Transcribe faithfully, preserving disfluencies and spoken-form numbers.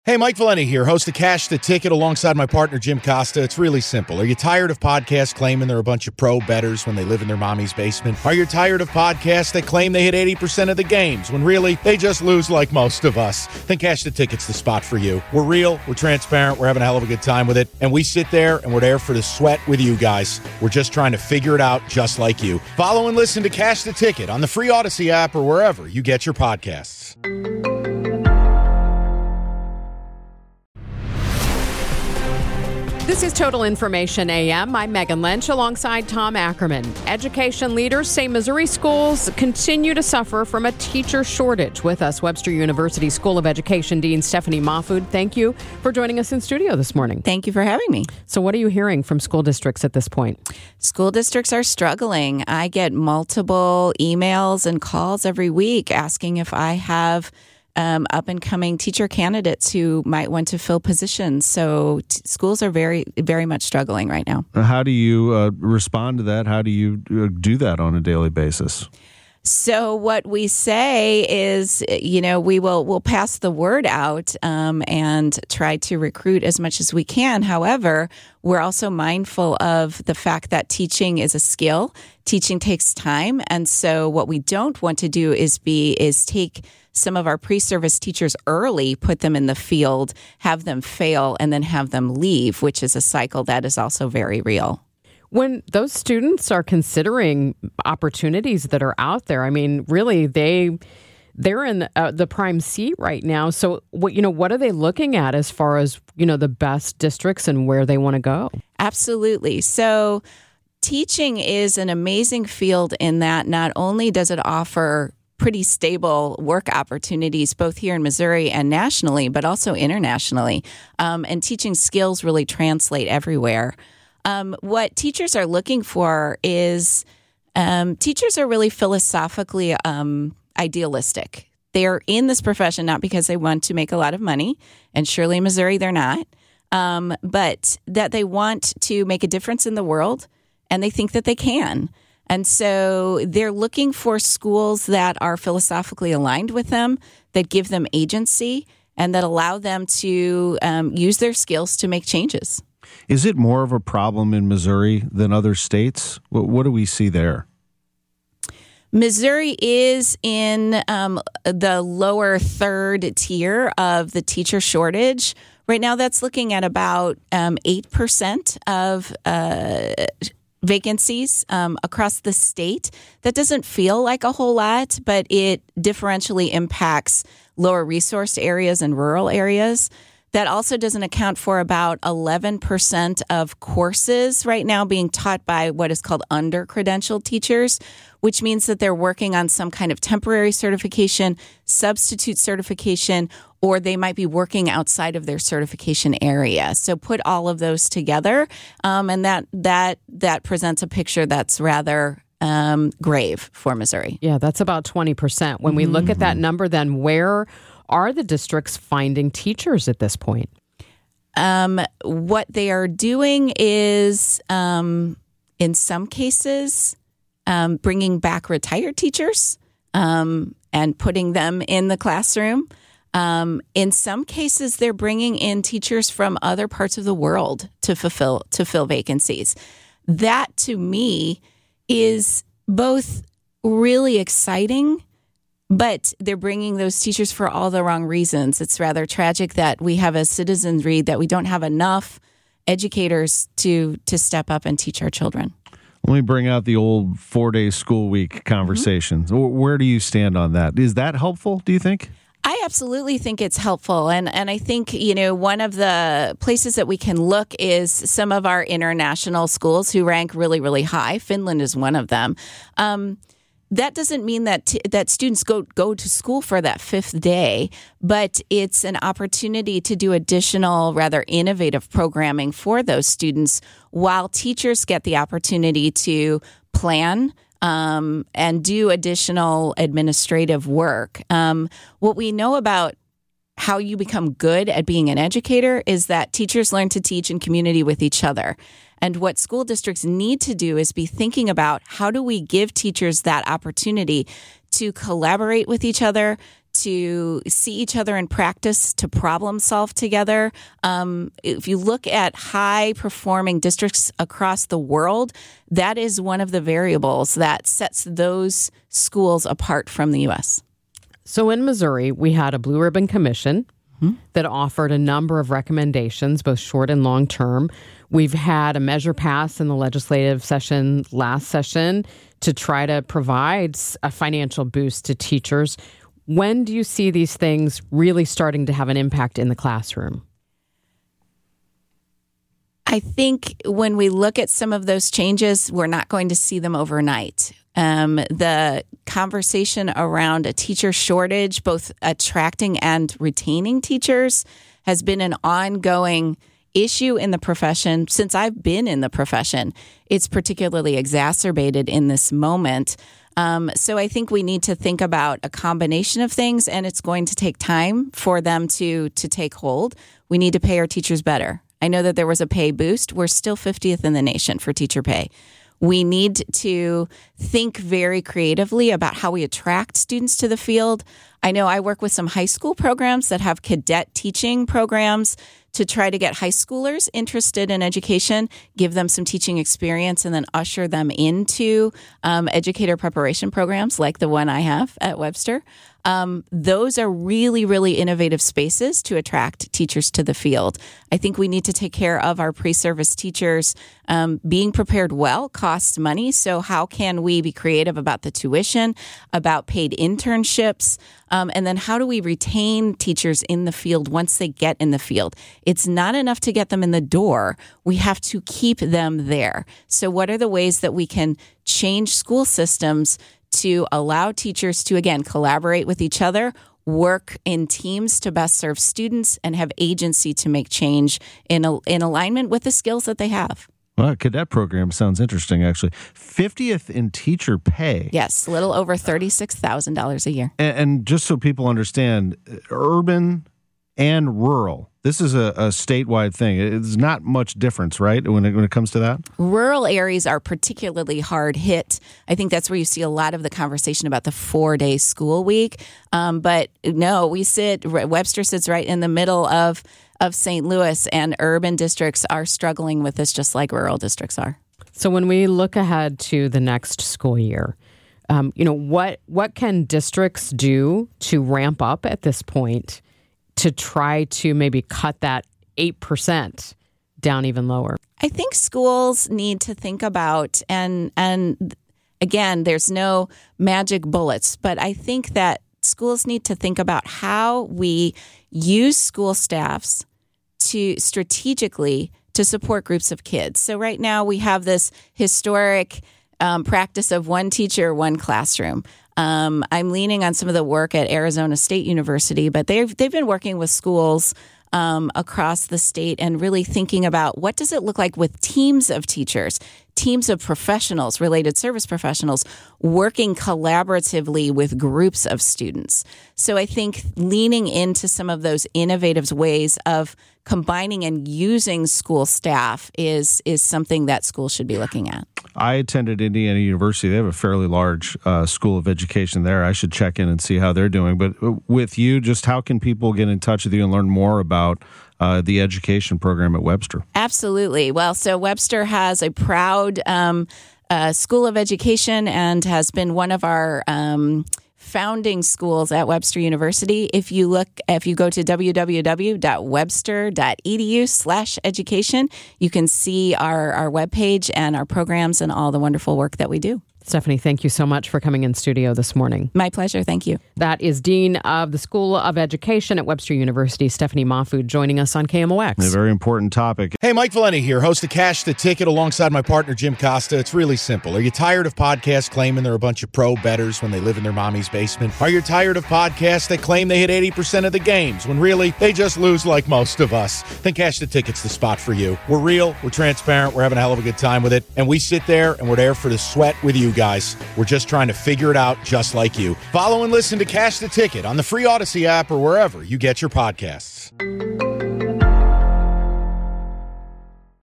Hey, Mike Valenti here, host of Cash the Ticket alongside my partner, Jim Costa. It's really simple. Are you tired of podcasts claiming they're a bunch of pro bettors when they live in their mommy's basement? Are you tired of podcasts that claim they hit eighty percent of the games when really they just lose like most of us? Then Cash the Ticket's the spot for you. We're real, we're transparent, we're having a hell of a good time with it, and we sit there and we're there for the sweat with you guys. We're just trying to figure it out just like you. Follow and listen to Cash the Ticket on the free Odyssey app or wherever you get your podcasts. This is Total Information A M. I'm Megan Lynch alongside Tom Ackerman. Education leaders say Missouri schools continue to suffer from a teacher shortage. With us, Webster University School of Education Dean Stephanie Mahfood. Thank you for joining us in studio this morning. Thank you for having me. So what are you hearing from school districts at this point? School districts are struggling. I get multiple emails and calls every week asking if I have Um, up-and-coming teacher candidates who might want to fill positions. So t- schools are very, very much struggling right now. How do you uh, respond to that? How do you uh, do that on a daily basis? So what we say is, you know, we will we'll pass the word out um, and try to recruit as much as we can. However, we're also mindful of the fact that teaching is a skill. Teaching takes time. And so what we don't want to do is be is take some of our pre-service teachers early, put them in the field, have them fail, and then have them leave, which is a cycle that is also very real. When those students are considering opportunities that are out there, I mean, really, they they're in uh, the prime seat right now. So, what you know, what are they looking at as far as you know the best districts and where they want to go? Absolutely. So, teaching is an amazing field in that not only does it offer pretty stable work opportunities, both here in Missouri and nationally, but also internationally. Um, and teaching skills really translate everywhere. Um, what teachers are looking for is um, teachers are really philosophically um, idealistic. They're in this profession not because they want to make a lot of money, and surely in Missouri they're not, um, but that they want to make a difference in the world, and they think that they can. And so they're looking for schools that are philosophically aligned with them, that give them agency, and that allow them to um, use their skills to make changes. Is it more of a problem in Missouri than other states? What, what do we see there? Missouri is in um, the lower third tier of the teacher shortage. Right now, that's looking at about um, eight percent of uh vacancies um, across the state. That doesn't feel like a whole lot, but it differentially impacts lower resource areas and rural areas. That also doesn't account for about eleven percent of courses right now being taught by what is called under-credentialed teachers, which means that they're working on some kind of temporary certification, substitute certification, or they might be working outside of their certification area. So put all of those together, um, and that that that presents a picture that's rather um, grave for Missouri. Yeah, that's about twenty percent. When we look at that number, then where are the districts finding teachers at this point? Um, what they are doing is, um, in some cases, um, bringing back retired teachers um, and putting them in the classroom. Um, in some cases, they're bringing in teachers from other parts of the world to fulfill to fill vacancies. That, to me, is both really exciting, but they're bringing those teachers for all the wrong reasons. It's rather tragic that we have a citizenry that we don't have enough educators to to step up and teach our children. Let me bring out the old four-day school week conversations. Mm-hmm. Where do you stand on that? Is that helpful, do you think? I absolutely think it's helpful. And, and I think, you know, one of the places that we can look is some of our international schools who rank really, really high. Finland is one of them. Um, that doesn't mean that t- that students go go to school for that fifth day, but it's an opportunity to do additional, rather innovative programming for those students while teachers get the opportunity to plan um, and do additional administrative work. Um, what we know about how you become good at being an educator is that teachers learn to teach in community with each other. And what school districts need to do is be thinking about how do we give teachers that opportunity to collaborate with each other, to see each other in practice, to problem solve together. Um, if you look at high performing districts across the world, that is one of the variables that sets those schools apart from the U S. So in Missouri, we had a Blue Ribbon Commission mm-hmm. that offered a number of recommendations, both short and long term. We've had a measure pass in the legislative session last session to try to provide a financial boost to teachers. When do you see these things really starting to have an impact in the classroom? I think when we look at some of those changes, we're not going to see them overnight. Um, the conversation around a teacher shortage, both attracting and retaining teachers, has been an ongoing issue in the profession since I've been in the profession. It's particularly exacerbated in this moment. Um, so I think we need to think about a combination of things, and it's going to take time for them to to take hold. We need to pay our teachers better. I know that there was a pay boost. We're still fiftieth in the nation for teacher pay. We need to think very creatively about how we attract students to the field. I know I work with some high school programs that have cadet teaching programs to try to get high schoolers interested in education, give them some teaching experience, and then usher them into um, educator preparation programs like the one I have at Webster. Um, those are really, really innovative spaces to attract teachers to the field. I think we need to take care of our pre-service teachers. Um, being prepared well costs money, so how can we be creative about the tuition, about paid internships, um, and then how do we retain teachers in the field once they get in the field? It's not enough to get them in the door. We have to keep them there. So what are the ways that we can change school systems to allow teachers to, again, collaborate with each other, work in teams to best serve students, and have agency to make change in a, in alignment with the skills that they have? Well, cadet program sounds interesting, actually. fiftieth in teacher pay. Yes, a little over thirty-six thousand dollars a year. And, and just so people understand, urban and rural, this is a, a statewide thing. It's not much difference, right, when it, when it comes to that? Rural areas are particularly hard hit. I think that's where you see a lot of the conversation about the four-day school week. Um, but no, we sit, Webster sits right in the middle of, of Saint Louis, and urban districts are struggling with this just like rural districts are. So when we look ahead to the next school year, um, you know, what what can districts do to ramp up at this point to try to maybe cut that eight percent down even lower? I think schools need to think about, and and again, there's no magic bullets, but I think that schools need to think about how we use school staffs to strategically to support groups of kids. So right now we have this historic um, practice of one teacher, one classroom. Um, I'm leaning on some of the work at Arizona State University, but they've they've been working with schools um, across the state and really thinking about what does it look like with teams of teachers, teams of professionals, related service professionals, working collaboratively with groups of students. So I think leaning into some of those innovative ways of combining and using school staff is is something that schools should be looking at. I attended Indiana University. They have a fairly large uh, school of education there. I should check in and see how they're doing. But with you, just how can people get in touch with you and learn more about uh, the education program at Webster? Absolutely. Well, so Webster has a proud um, uh, school of education and has been one of our um, founding schools at Webster University. If you look, if you go to www.webster.edu slash education, you can see our, our webpage and our programs and all the wonderful work that we do. Stephanie, thank you so much for coming in studio this morning. My pleasure. Thank you. That is Dean of the School of Education at Webster University, Stephanie Mahfood, joining us on K M O X. A very important topic. Hey, Mike Valenti here, host of Cash the Ticket alongside my partner, Jim Costa. It's really simple. Are you tired of podcasts claiming they're a bunch of pro bettors when they live in their mommy's basement? Are you tired of podcasts that claim they hit eighty percent of the games when really they just lose like most of us? Then Cash the Ticket's the spot for you. We're real, we're transparent, we're having a hell of a good time with it, and we sit there and we're there for the sweat with you guys. We're just trying to figure it out just like you. Follow and listen to Cash the Ticket on the free Odyssey app or wherever you get your podcasts.